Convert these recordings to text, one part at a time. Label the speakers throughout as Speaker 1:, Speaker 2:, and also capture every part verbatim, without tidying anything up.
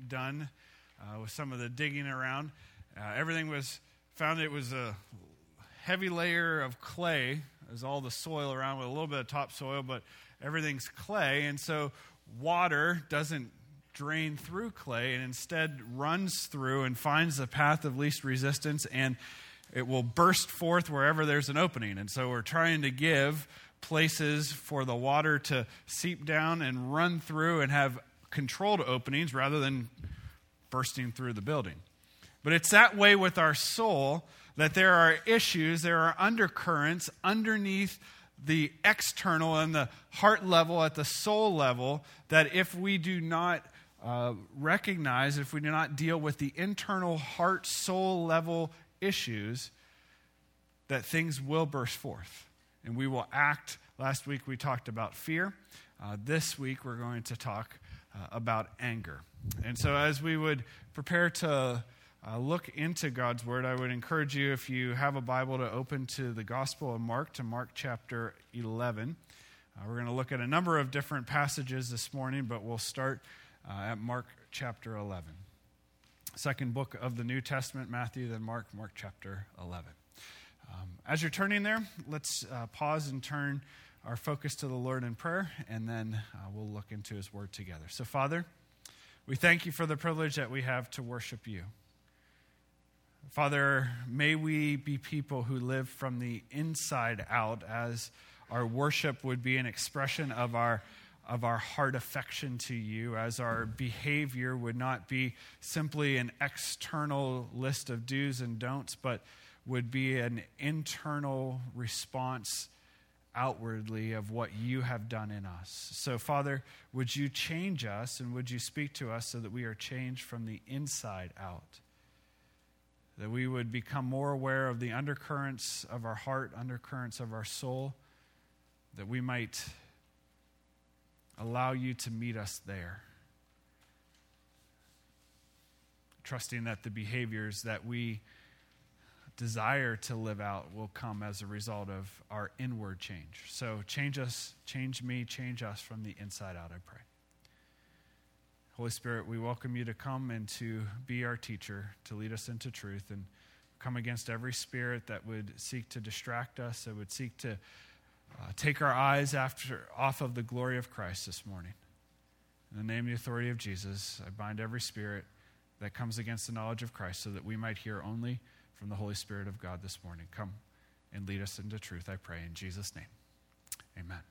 Speaker 1: done uh, with some of the digging around. Uh, everything was found it was a heavy layer of clay. There's all the soil around with a little bit of topsoil, but everything's clay, and so water doesn't drain through clay and instead runs through and finds the path of least resistance, and it will burst forth wherever there's an opening. And so we're trying to give places for the water to seep down and run through and have controlled openings rather than bursting through the building. But it's that way with our soul, that there are issues, there are undercurrents underneath the external and the heart level, at the soul level, that if we do not uh, recognize, if we do not deal with the internal heart, soul level issues, that things will burst forth. And we will act. Last week we talked about fear. Uh, this week we're going to talk uh, about anger. And so as we would prepare to uh, look into God's Word, I would encourage you, if you have a Bible, to open to the Gospel of Mark, to Mark chapter eleven. Uh, we're going to look at a number of different passages this morning, but we'll start uh, at Mark chapter eleven. Second book of the New Testament, Matthew, then Mark, Mark chapter eleven. Um, as you're turning there, let's uh, pause and turn our focus to the Lord in prayer, and then uh, we'll look into His Word together. So, Father, we thank You for the privilege that we have to worship You. Father, may we be people who live from the inside out, as our worship would be an expression of our of our heart affection to You, as our behavior would not be simply an external list of do's and don'ts, but would be an internal response outwardly of what You have done in us. So, Father, would You change us, and would You speak to us so that we are changed from the inside out? That we would become more aware of the undercurrents of our heart, undercurrents of our soul, that we might allow You to meet us there. Trusting that the behaviors that we desire to live out will come as a result of our inward change. So change us, change me, change us from the inside out, I pray. Holy Spirit, we welcome You to come and to be our teacher, to lead us into truth, and come against every spirit that would seek to distract us, that would seek to uh, take our eyes after off of the glory of Christ this morning. In the name and the authority of Jesus, I bind every spirit that comes against the knowledge of Christ, so that we might hear only from the Holy Spirit of God this morning. Come and lead us into truth, I pray, in Jesus' name. Amen.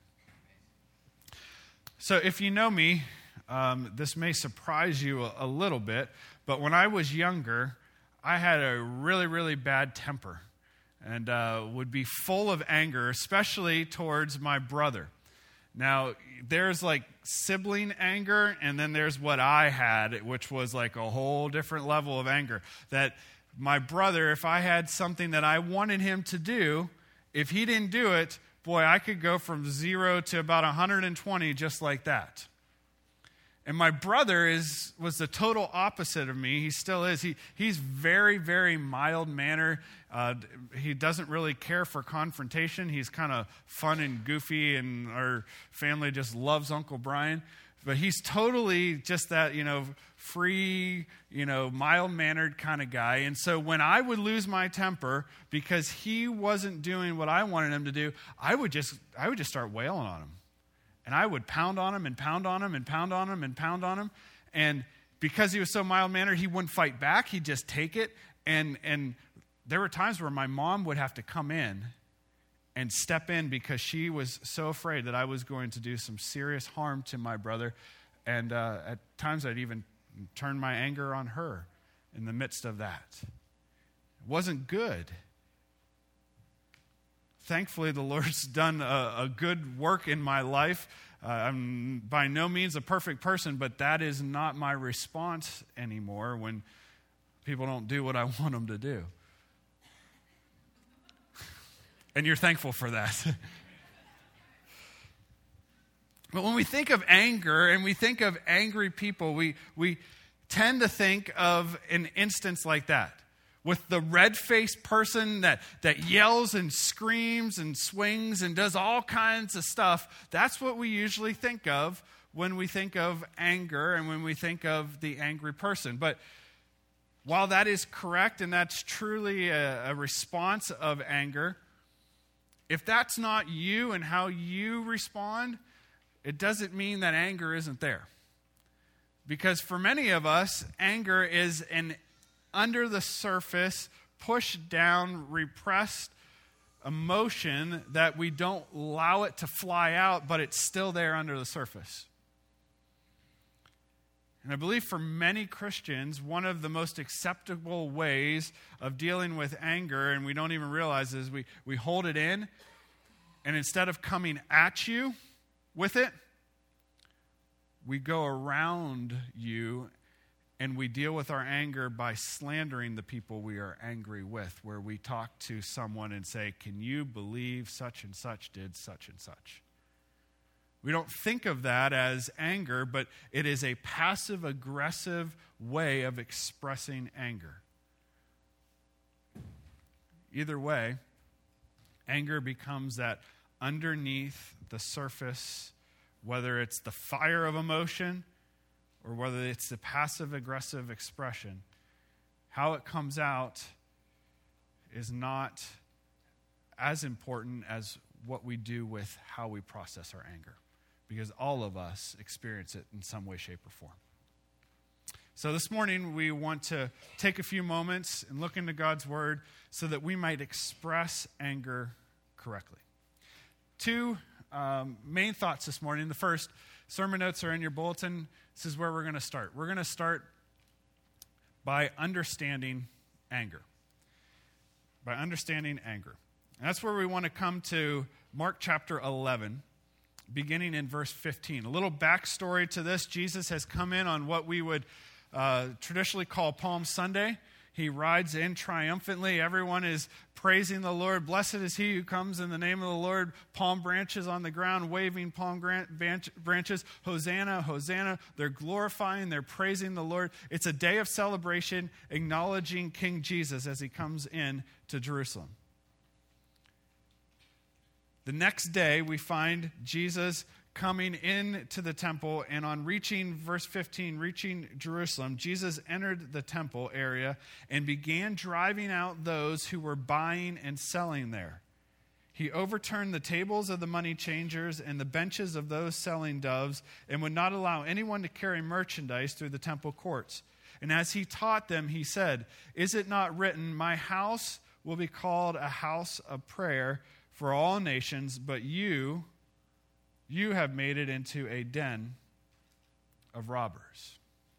Speaker 1: So if you know me, um, this may surprise you a, a little bit, but when I was younger, I had a really, really bad temper and uh, would be full of anger, especially towards my brother. Now, there's like sibling anger, and then there's what I had, which was like a whole different level of anger. That my brother, if I had something that I wanted him to do, if he didn't do it, boy, I could go from zero to about one hundred twenty just like that. And my brother is was the total opposite of me. He still is. He he's very, very mild-mannered. Uh, he doesn't really care for confrontation. He's kind of fun and goofy, and our family just loves Uncle Brian. But he's totally just that, you know, free, you know, mild-mannered kind of guy. And so when I would lose my temper because he wasn't doing what I wanted him to do, I would just I would just start wailing on him. And I would pound on him and pound on him and pound on him and pound on him. And because he was so mild-mannered, he wouldn't fight back. He'd just take it. And and there were times where my mom would have to come in and step in because she was so afraid that I was going to do some serious harm to my brother. And uh, at times I'd even turn my anger on her in the midst of that. It wasn't good. Thankfully, the Lord's done a, a good work in my life. Uh, I'm by no means a perfect person, but that is not my response anymore when people don't do what I want them to do. And you're thankful for that. But when we think of anger and we think of angry people, we, we tend to think of an instance like that. With the red-faced person that, that yells and screams and swings and does all kinds of stuff. That's what we usually think of when we think of anger and when we think of the angry person. But while that is correct and that's truly a, a response of anger, if that's not you and how you respond, it doesn't mean that anger isn't there. Because for many of us, anger is an under the surface, pushed down, repressed emotion that we don't allow it to fly out, but it's still there under the surface. And I believe for many Christians, one of the most acceptable ways of dealing with anger, and we don't even realize, is we, we hold it in, and instead of coming at you with it, we go around you and we deal with our anger by slandering the people we are angry with, where we talk to someone and say, can you believe such and such did such and such? We don't think of that as anger, but it is a passive-aggressive way of expressing anger. Either way, anger becomes that underneath the surface, whether it's the fire of emotion or whether it's the passive-aggressive expression, how it comes out is not as important as what we do with how we process our anger, because all of us experience it in some way, shape, or form. So this morning, we want to take a few moments and look into God's Word so that we might express anger correctly. Two um, main thoughts this morning. The first, sermon notes are in your bulletin. This is where we're going to start. We're going to start by understanding anger. By understanding anger. And that's where we want to come to Mark chapter eleven, beginning in verse fifteen. A little backstory to this. Jesus has come in on what we would uh, traditionally call Palm Sunday. He rides in triumphantly. Everyone is praising the Lord. Blessed is he who comes in the name of the Lord. Palm branches on the ground, waving palm branches. Hosanna, Hosanna. They're glorifying, they're praising the Lord. It's a day of celebration, acknowledging King Jesus as he comes in to Jerusalem. The next day, we find Jesus coming into the temple, and on reaching, verse fifteen, reaching Jerusalem, Jesus entered the temple area and began driving out those who were buying and selling there. He overturned the tables of the money changers and the benches of those selling doves, and would not allow anyone to carry merchandise through the temple courts. And as he taught them, he said, "Is it not written, my house will be called a house of prayer for all nations, but you, you have made it into a den of robbers."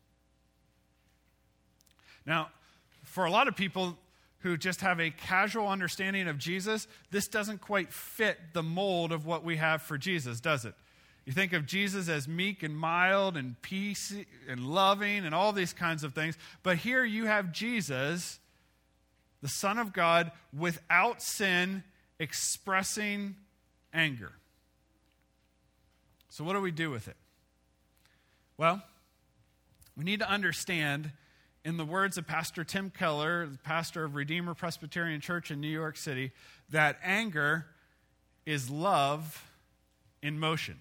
Speaker 1: Now, for a lot of people who just have a casual understanding of Jesus, this doesn't quite fit the mold of what we have for Jesus, does it? You think of Jesus as meek and mild and peace and loving and all these kinds of things. But here you have Jesus, the Son of God, without sin, expressing anger. So what do we do with it? Well, we need to understand, in the words of Pastor Tim Keller, the pastor of Redeemer Presbyterian Church in New York City, that anger is love in motion.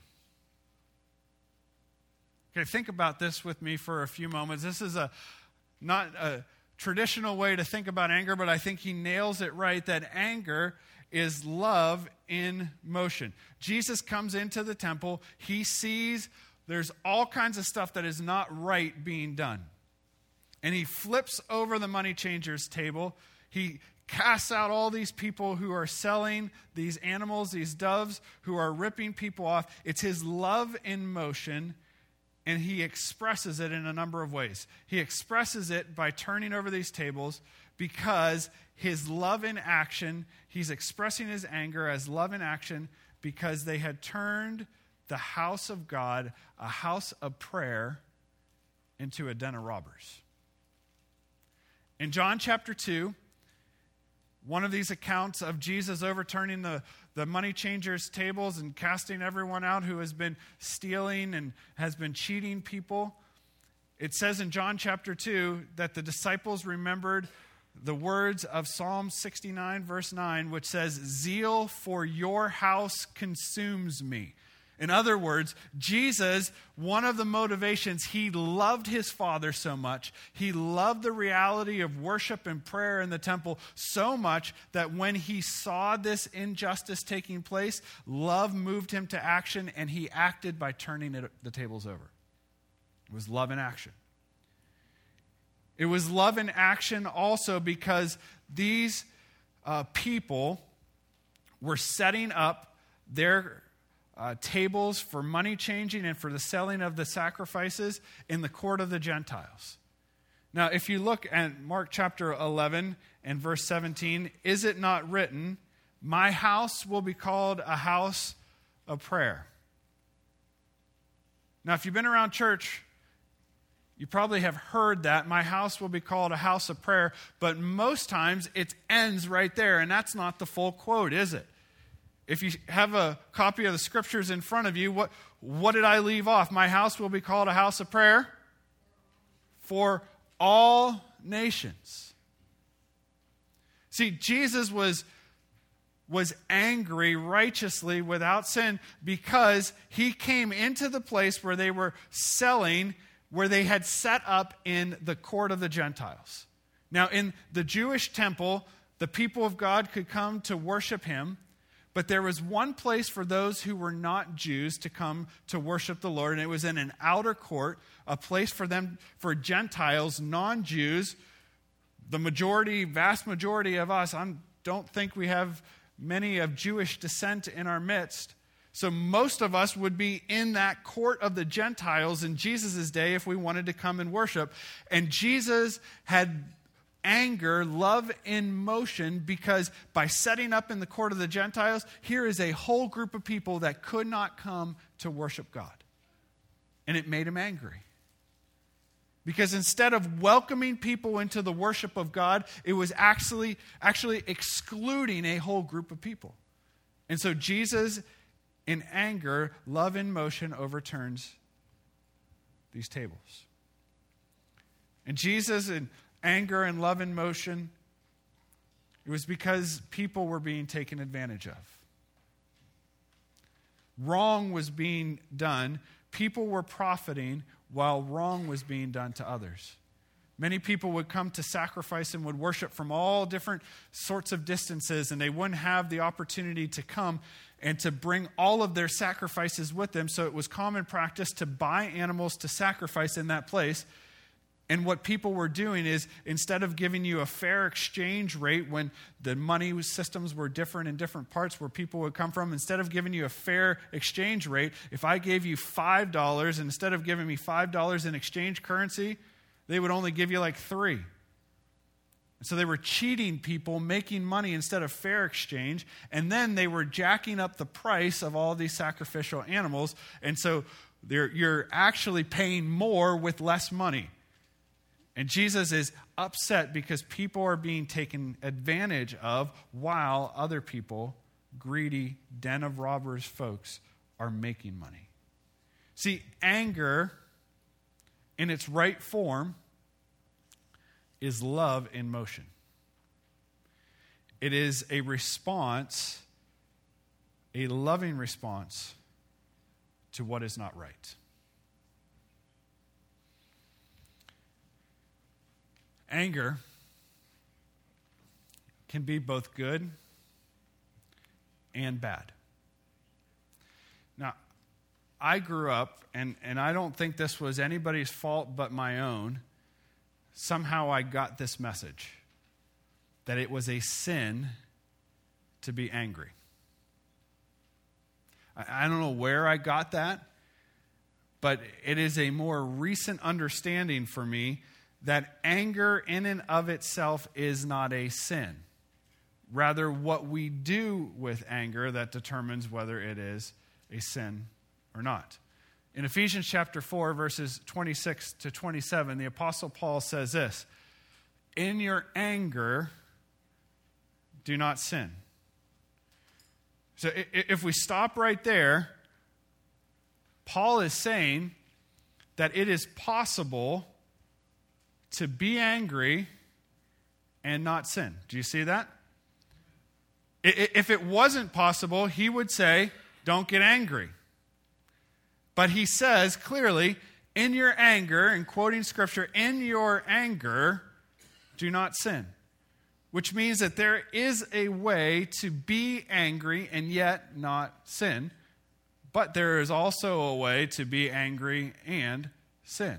Speaker 1: Okay, think about this with me for a few moments. This is a not a traditional way to think about anger, but I think he nails it right, that anger is love in motion. Jesus comes into the temple. He sees there's all kinds of stuff that is not right being done. And he flips over the money changers' table. He casts out all these people who are selling these animals, these doves, who are ripping people off. It's his love in motion, and he expresses it in a number of ways. He expresses it by turning over these tables because his love in action, he's expressing his anger as love in action because they had turned the house of God, a house of prayer, into a den of robbers. In John chapter two, one of these accounts of Jesus overturning the, the money changers' tables and casting everyone out who has been stealing and has been cheating people, it says in John chapter two that the disciples remembered the words of Psalm sixty-nine, verse nine, which says, "Zeal for your house consumes me." In other words, Jesus, one of the motivations, he loved his Father so much. He loved the reality of worship and prayer in the temple so much that when he saw this injustice taking place, love moved him to action, and he acted by turning it, the tables over. It was love in action. It was love in action also because these uh, people were setting up their Uh, tables for money changing and for the selling of the sacrifices in the court of the Gentiles. Now, if you look at Mark chapter eleven and verse seventeen, is it not written, my house will be called a house of prayer? Now, if you've been around church, you probably have heard that, my house will be called a house of prayer, but most times it ends right there, and that's not the full quote, is it? If you have a copy of the scriptures in front of you, what, what did I leave off? My house will be called a house of prayer for all nations. See, Jesus was, was angry righteously without sin because he came into the place where they were selling, where they had set up in the court of the Gentiles. Now, in the Jewish temple, the people of God could come to worship him, but there was one place for those who were not Jews to come to worship the Lord, and it was in an outer court, a place for them, for Gentiles, non-Jews. The majority, vast majority of us, I don't think we have many of Jewish descent in our midst. So most of us would be in that court of the Gentiles in Jesus' day if we wanted to come and worship. And Jesus had anger, love in motion, because by setting up in the court of the Gentiles, here is a whole group of people that could not come to worship God. And it made him angry. Because instead of welcoming people into the worship of God, it was actually, actually excluding a whole group of people. And so Jesus, in anger, love in motion, overturns these tables. And Jesus, in anger and love in motion, it was because people were being taken advantage of. Wrong was being done. People were profiting while wrong was being done to others. Many people would come to sacrifice and would worship from all different sorts of distances, and they wouldn't have the opportunity to come and to bring all of their sacrifices with them. So it was common practice to buy animals to sacrifice in that place. And what people were doing is, instead of giving you a fair exchange rate when the money systems were different in different parts where people would come from, instead of giving you a fair exchange rate, if I gave you five dollars, and instead of giving me five dollars in exchange currency, they would only give you like three. And so they were cheating people, making money instead of fair exchange, and then they were jacking up the price of all these sacrificial animals, and so you're actually paying more with less money. And Jesus is upset because people are being taken advantage of while other people, greedy, den of robbers folks, are making money. See, anger in its right form is love in motion. It is a response, a loving response to what is not right. Anger can be both good and bad. Now, I grew up, and, and I don't think this was anybody's fault but my own. Somehow I got this message that it was a sin to be angry. I, I don't know where I got that, but it is a more recent understanding for me that anger in and of itself is not a sin. Rather, what we do with anger that determines whether it is a sin or not. In Ephesians chapter four, verses twenty-six to twenty-seven, the Apostle Paul says this, "In your anger, do not sin." So if we stop right there, Paul is saying that it is possible to be angry and not sin. Do you see that? If it wasn't possible, he would say, don't get angry. But he says clearly, in your anger, and quoting scripture, in your anger, do not sin. Which means that there is a way to be angry and yet not sin. But there is also a way to be angry and sin.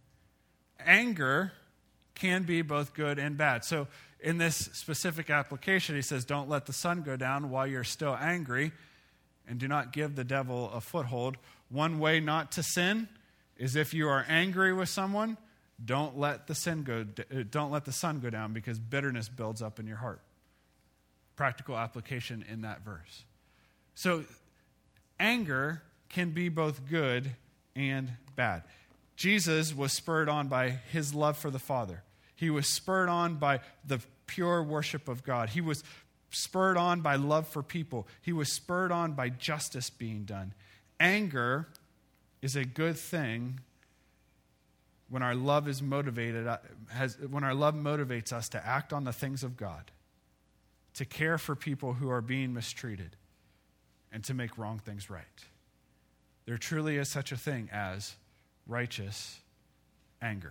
Speaker 1: Anger can be both good and bad. So in this specific application, he says, don't let the sun go down while you're still angry, and do not give the devil a foothold. One way not to sin is if you are angry with someone, don't let the sin go. Don't let the sun go down, because bitterness builds up in your heart. Practical application in that verse. So anger can be both good and bad. Jesus was spurred on by his love for the Father. He was spurred on by the pure worship of God. He was spurred on by love for people. He was spurred on by justice being done. Anger is a good thing when our love is motivated, has, when our love motivates us to act on the things of God, to care for people who are being mistreated, and to make wrong things right. There truly is such a thing as righteous anger.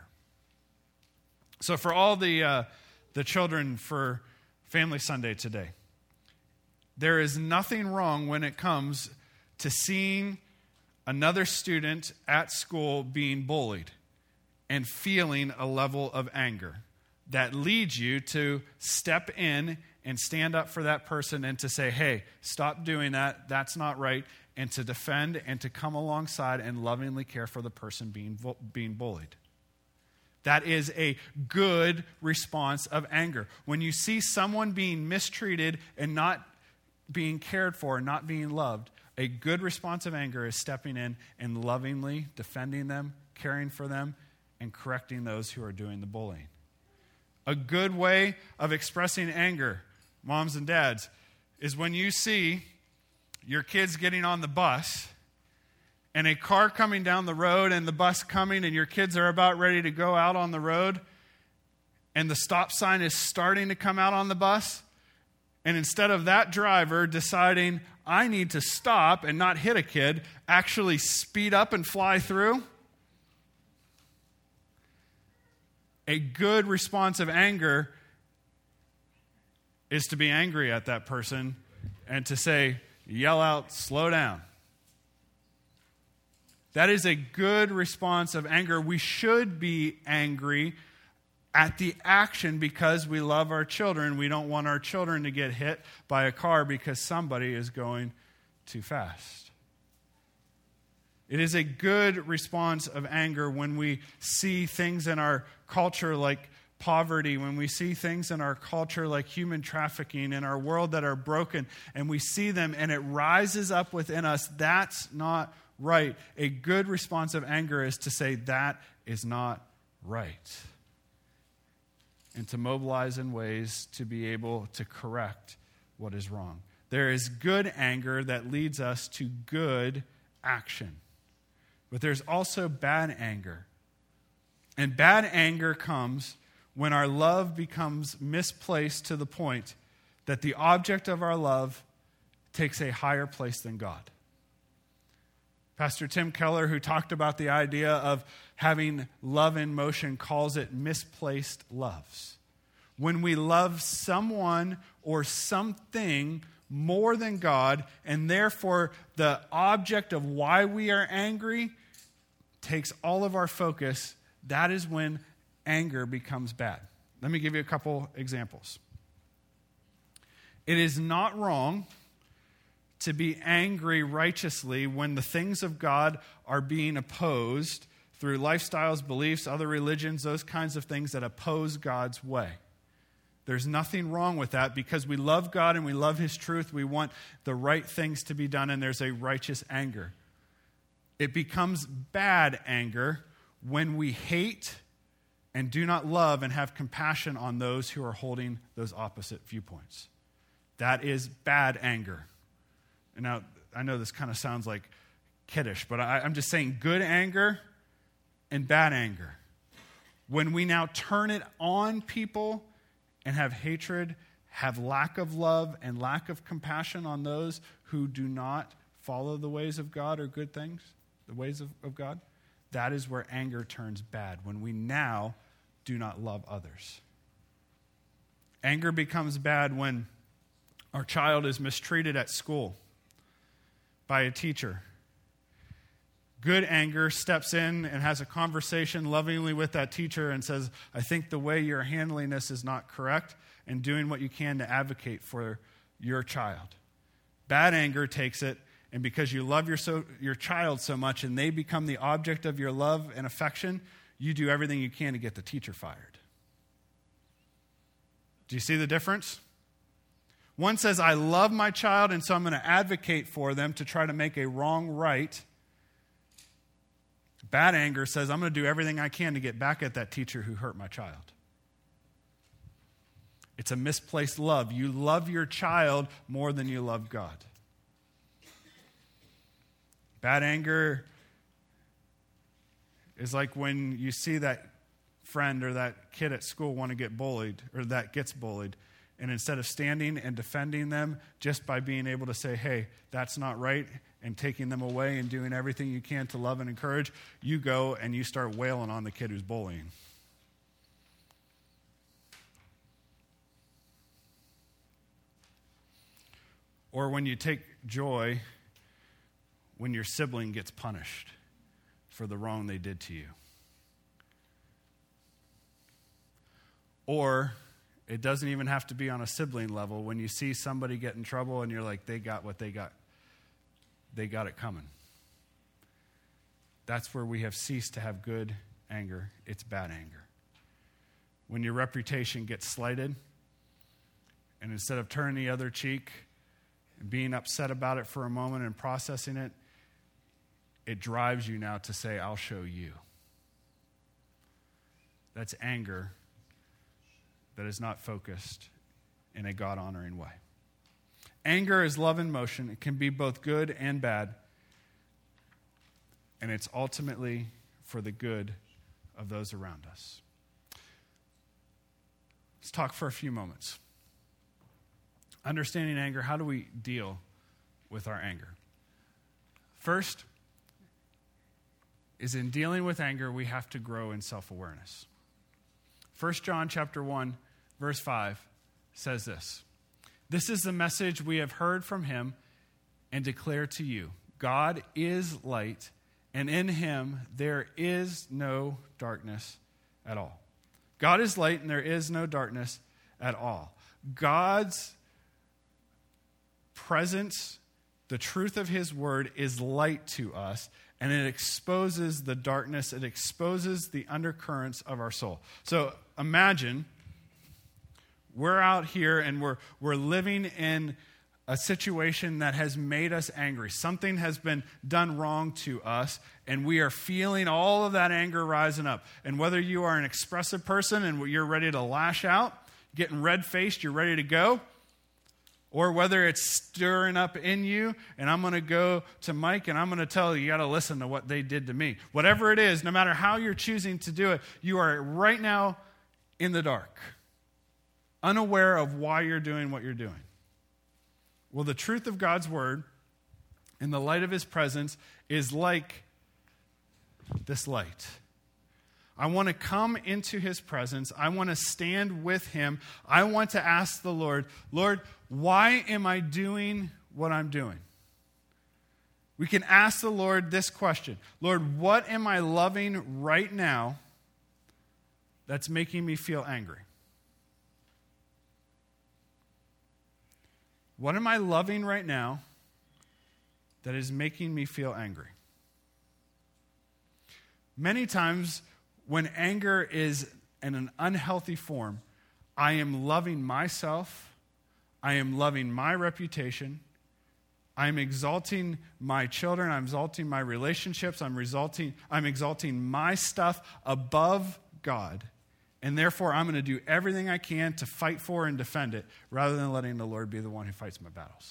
Speaker 1: So for all the uh, the children for Family Sunday today, there is nothing wrong when it comes to seeing another student at school being bullied and feeling a level of anger that leads you to step in and stand up for that person and to say, hey, stop doing that, that's not right, and to defend and to come alongside and lovingly care for the person being being bullied. That is a good response of anger. When you see someone being mistreated and not being cared for, not being loved, a good response of anger is stepping in and lovingly defending them, caring for them, and correcting those who are doing the bullying. A good way of expressing anger, moms and dads, is when you see your kids getting on the bus and a car coming down the road and the bus coming and your kids are about ready to go out on the road and the stop sign is starting to come out on the bus, and instead of that driver deciding, I need to stop and not hit a kid, actually speed up and fly through. A good response of anger is to be angry at that person and to say, yell out, slow down. That is a good response of anger. We should be angry at the action because we love our children. We don't want our children to get hit by a car because somebody is going too fast. It is a good response of anger when we see things in our culture like poverty, when we see things in our culture like human trafficking in our world that are broken, and we see them and it rises up within us. That's not right. A good response of anger is to say that is not right, and to mobilize in ways to be able to correct what is wrong. There is good anger that leads us to good action. But there's also bad anger. And bad anger comes when our love becomes misplaced to the point that the object of our love takes a higher place than God. Pastor Tim Keller, who talked about the idea of having love in motion, calls it misplaced loves. When we love someone or something more than God, and therefore the object of why we are angry takes all of our focus, that is when anger becomes bad. Let me give you a couple examples. It is not wrong to be angry righteously when the things of God are being opposed through lifestyles, beliefs, other religions, those kinds of things that oppose God's way. There's nothing wrong with that because we love God and we love His truth. We want the right things to be done, and there's a righteous anger. It becomes bad anger when we hate and do not love and have compassion on those who are holding those opposite viewpoints. That is bad anger. And now, I know this kind of sounds like kiddish, but I, I'm just saying good anger and bad anger. When we now turn it on people and have hatred, have lack of love and lack of compassion on those who do not follow the ways of God or good things, the ways of, of God, that is where anger turns bad, when we now do not love others. Anger becomes bad when our child is mistreated at school by a teacher. Good anger steps in and has a conversation lovingly with that teacher and says, I think the way you're handling this is not correct, and doing what you can to advocate for your child. Bad anger takes it, and because you love your, so, your child so much and they become the object of your love and affection, you do everything you can to get the teacher fired. Do you see the difference? One says, I love my child, and so I'm going to advocate for them to try to make a wrong right. Bad anger says, I'm going to do everything I can to get back at that teacher who hurt my child. It's a misplaced love. You love your child more than you love God. Bad anger is like when you see that friend or that kid at school want to get bullied, or that gets bullied, and instead of standing and defending them just by being able to say, hey, that's not right, and taking them away and doing everything you can to love and encourage, you go and you start wailing on the kid who's bullying. Or when you take joy when your sibling gets punished for the wrong they did to you. Or it doesn't even have to be on a sibling level. When you see somebody get in trouble and you're like, they got what they got. They got it coming. That's where we have ceased to have good anger. It's bad anger. When your reputation gets slighted, and instead of turning the other cheek and being upset about it for a moment and processing it, it drives you now to say, I'll show you. That's anger that is not focused in a God-honoring way. Anger is love in motion. It can be both good and bad. And it's ultimately for the good of those around us. Let's talk for a few moments. Understanding anger, how do we deal with our anger? First, is in dealing with anger, we have to grow in self-awareness. First John chapter one, verse five says this. This is the message we have heard from him and declare to you. God is light, and in him there is no darkness at all. God is light, and there is no darkness at all. God's presence, the truth of his word, is light to us, and it exposes the darkness. It exposes the undercurrents of our soul. So imagine we're out here and we're we're living in a situation that has made us angry. Something has been done wrong to us, and we are feeling all of that anger rising up. And whether you are an expressive person and you're ready to lash out, getting red-faced, you're ready to go, or whether it's stirring up in you, and I'm going to go to Mike and I'm going to tell you, you got to listen to what they did to me. Whatever it is, no matter how you're choosing to do it, you are right now in the dark, unaware of why you're doing what you're doing. Well, the truth of God's word in the light of his presence is like this light. I want to come into his presence. I want to stand with him. I want to ask the Lord, Lord, why am I doing what I'm doing? We can ask the Lord this question. Lord, what am I loving right now that's making me feel angry? What am I loving right now that is making me feel angry? Many times, when anger is in an unhealthy form, I am loving myself, I am loving my reputation, I'm exalting my children, I'm exalting my relationships, I'm exalting, I'm exalting my stuff above God, and therefore I'm going to do everything I can to fight for and defend it, rather than letting the Lord be the one who fights my battles.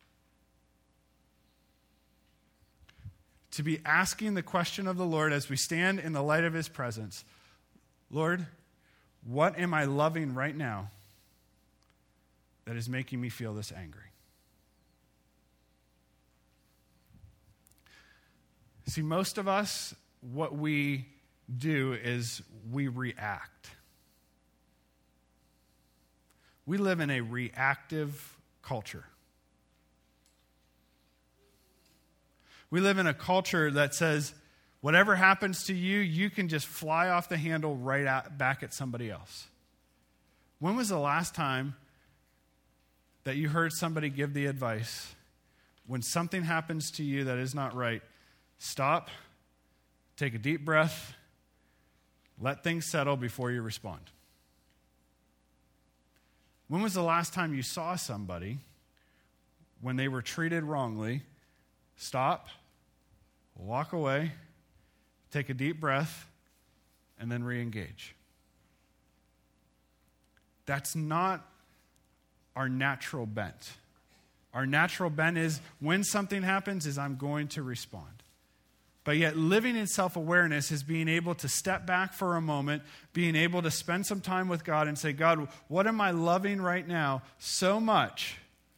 Speaker 1: To be asking the question of the Lord as we stand in the light of his presence, Lord, what am I loving right now that is making me feel this angry? See, most of us, what we do is we react. We live in a reactive culture. We live in a culture that says, whatever happens to you, you can just fly off the handle right at, back at somebody else. When was the last time that you heard somebody give the advice, when something happens to you that is not right, stop, take a deep breath, let things settle before you respond? When was the last time you saw somebody, when they were treated wrongly, stop, walk away, take a deep breath, and then re-engage? That's not our natural bent. Our natural bent is, when something happens, is I'm going to respond. But yet living in self-awareness is being able to step back for a moment, being able to spend some time with God and say, God, what am I loving right now so much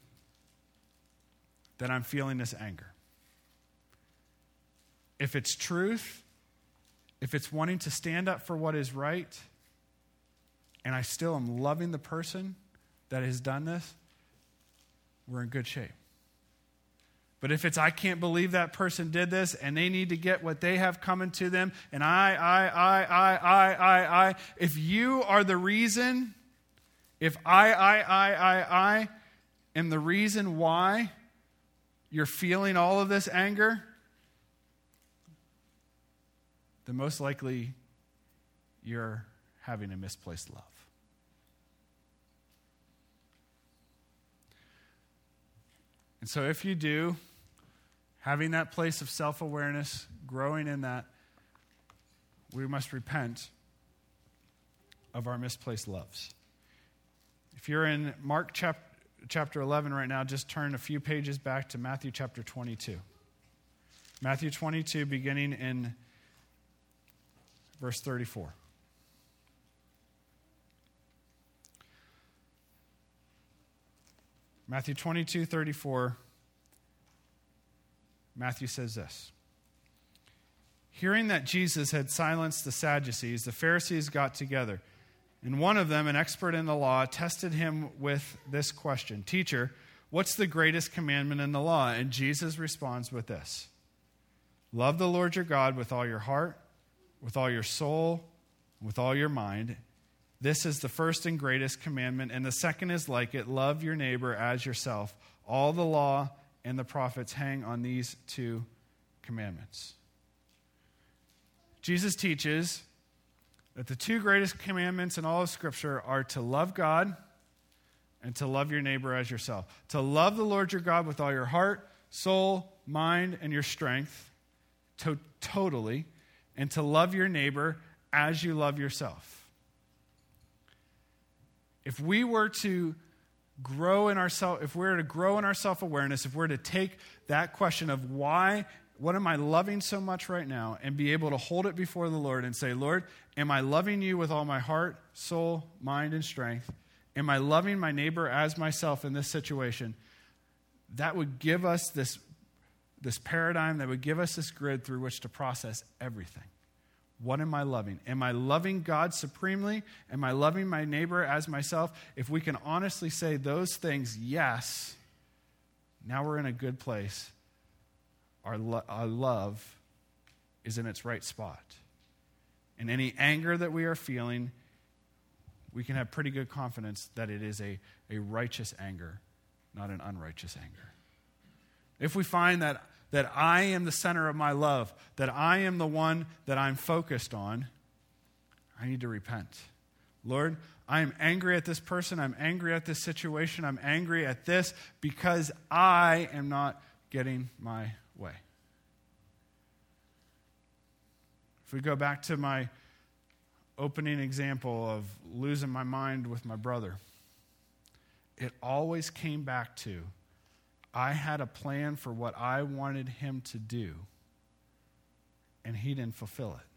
Speaker 1: that I'm feeling this anger? If it's truth, if it's wanting to stand up for what is right, and I still am loving the person that has done this, we're in good shape. But if it's, I can't believe that person did this, and they need to get what they have coming to them, and I, I, I, I, I, I, I, if you are the reason, if I, I, I, I, I am the reason why you're feeling all of this anger, then most likely you're having a misplaced love. And so if you do, having that place of self-awareness, growing in that, we must repent of our misplaced loves. If you're in Mark chap- chapter eleven right now, just turn a few pages back to Matthew chapter twenty-two. Matthew twenty-two, beginning in verse thirty-four. Matthew twenty-two, thirty-four. Matthew says this. Hearing that Jesus had silenced the Sadducees, the Pharisees got together. And one of them, an expert in the law, tested him with this question. Teacher, what's the greatest commandment in the law? And Jesus responds with this. Love the Lord your God with all your heart, with all your soul, with all your mind. This is the first and greatest commandment, and the second is like it. Love your neighbor as yourself. All the law and the prophets hang on these two commandments. Jesus teaches that the two greatest commandments in all of Scripture are to love God and to love your neighbor as yourself. To love the Lord your God with all your heart, soul, mind, and your strength, to- totally, and to love your neighbor as you love yourself. If we were to grow in our self, if we're to grow in our self-awareness, if we're to take that question of why, what am I loving so much right now, and be able to hold it before the Lord and say, Lord, am I loving you with all my heart, soul, mind, and strength? Am I loving my neighbor as myself in this situation? That would give us this, this paradigm, that would give us this grid through which to process everything. What am I loving? Am I loving God supremely? Am I loving my neighbor as myself? If we can honestly say those things, yes, now we're in a good place. Our, lo- our love is in its right spot. And any anger that we are feeling, we can have pretty good confidence that it is a, a righteous anger, not an unrighteous anger. If we find that that I am the center of my love, that I am the one that I'm focused on, I need to repent. Lord, I am angry at this person. I'm angry at this situation. I'm angry at this because I am not getting my way. If we go back to my opening example of losing my mind with my brother, it always came back to I had a plan for what I wanted him to do, and he didn't fulfill it.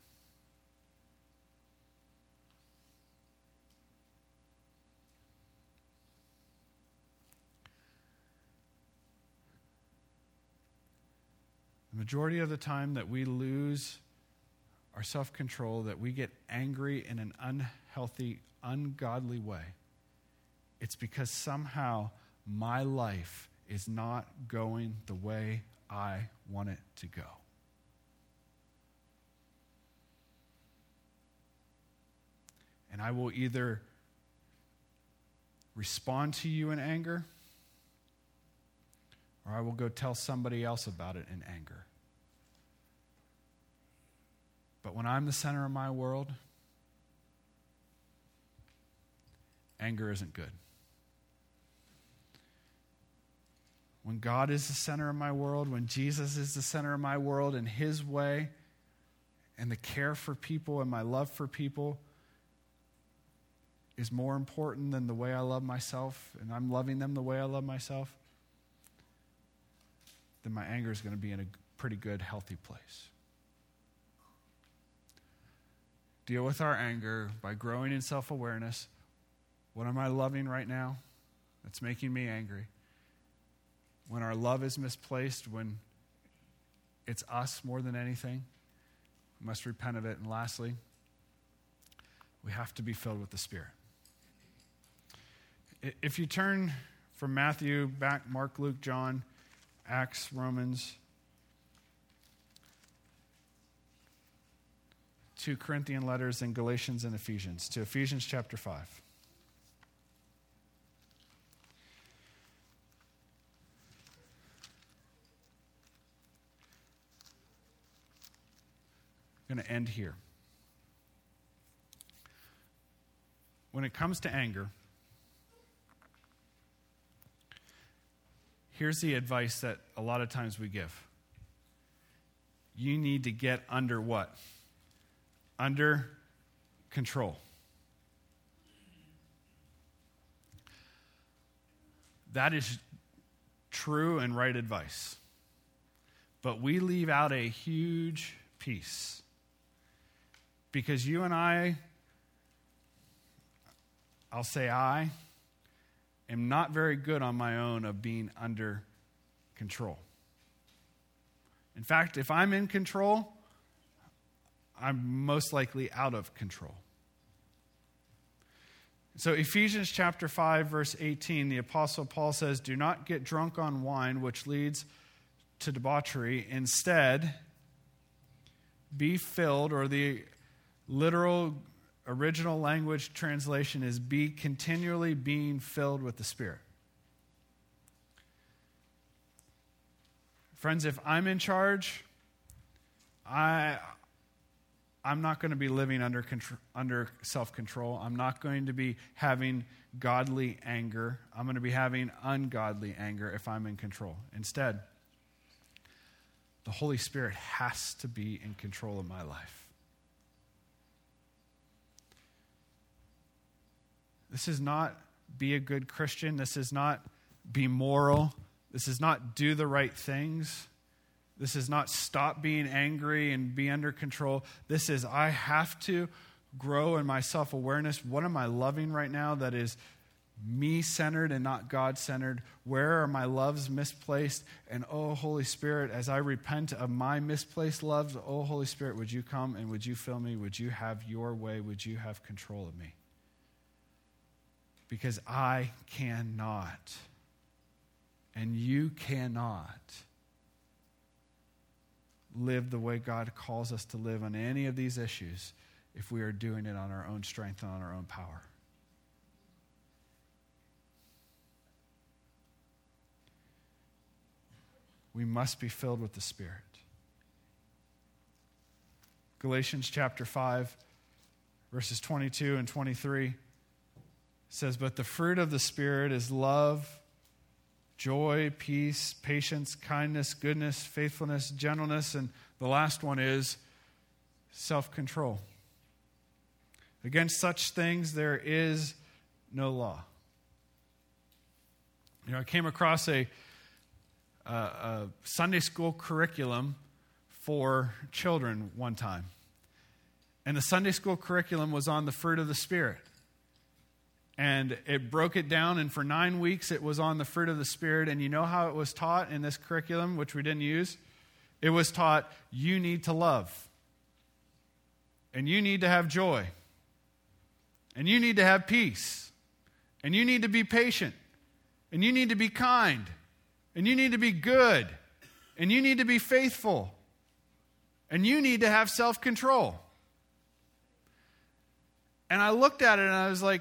Speaker 1: The majority of the time that we lose our self-control, that we get angry in an unhealthy, ungodly way, it's because somehow my life is not going the way I want it to go. And I will either respond to you in anger, or I will go tell somebody else about it in anger. But when I'm the center of my world, anger isn't good. When God is the center of my world, when Jesus is the center of my world in his way, and the care for people and my love for people is more important than the way I love myself, and I'm loving them the way I love myself, then my anger is going to be in a pretty good, healthy place. Deal with our anger by growing in self-awareness. What am I loving right now that's making me angry? When our love is misplaced, when it's us more than anything, we must repent of it. And lastly, we have to be filled with the Spirit. If you turn from Matthew back, Mark, Luke, John, Acts, Romans, to Corinthian letters and Galatians and Ephesians, to Ephesians chapter five. I'm going to end here. When it comes to anger, here's the advice that a lot of times we give. You need to get under what? Under control. That is true and right advice. But we leave out a huge piece. Because you and I, I'll say I, am not very good on my own of being under control. In fact, if I'm in control, I'm most likely out of control. So Ephesians chapter five, verse eighteen, the Apostle Paul says, "Do not get drunk on wine, which leads to debauchery. Instead, be filled," or the literal original language translation is "be continually being filled with the Spirit." Friends, if I'm in charge, I, I'm not going to be living under control, under self-control. I'm not going to be having godly anger. I'm going to be having ungodly anger if I'm in control. Instead, the Holy Spirit has to be in control of my life. This is not be a good Christian. This is not be moral. This is not do the right things. This is not stop being angry and be under control. This is I have to grow in my self-awareness. What am I loving right now that is me-centered and not God-centered? Where are my loves misplaced? And oh, Holy Spirit, as I repent of my misplaced loves, oh, Holy Spirit, would you come and would you fill me? Would you have your way? Would you have control of me? Because I cannot, and you cannot, live the way God calls us to live on any of these issues if we are doing it on our own strength and on our own power. We must be filled with the Spirit. Galatians chapter five, verses twenty-two and twenty-three says, "But the fruit of the Spirit is love, joy, peace, patience, kindness, goodness, faithfulness, gentleness," and the last one is self-control. "Against such things there is no law." You know, I came across a, a, a Sunday school curriculum for children one time. And the Sunday school curriculum was on the fruit of the Spirit. And it broke it down, and for nine weeks it was on the fruit of the Spirit. And you know how it was taught in this curriculum, which we didn't use? It was taught, you need to love. And you need to have joy. And you need to have peace. And you need to be patient. And you need to be kind. And you need to be good. And you need to be faithful. And you need to have self-control. And I looked at it and I was like,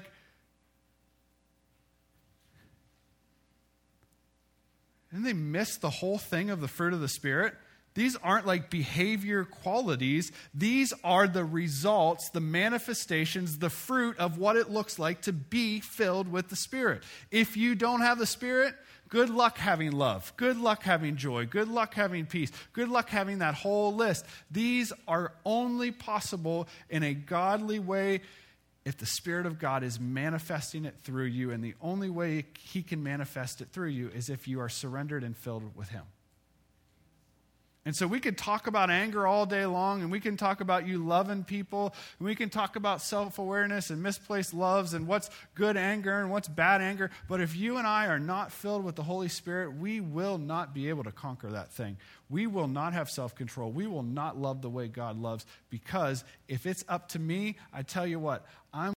Speaker 1: didn't they miss the whole thing of the fruit of the Spirit? These aren't like behavior qualities. These are the results, the manifestations, the fruit of what it looks like to be filled with the Spirit. If you don't have the Spirit, good luck having love. Good luck having joy. Good luck having peace. Good luck having that whole list. These are only possible in a godly way if the Spirit of God is manifesting it through you. And the only way He can manifest it through you is if you are surrendered and filled with Him. And so we could talk about anger all day long, and we can talk about you loving people, and we can talk about self-awareness and misplaced loves and what's good anger and what's bad anger. But if you and I are not filled with the Holy Spirit, we will not be able to conquer that thing. We will not have self-control. We will not love the way God loves, because if it's up to me, I tell you what, I'm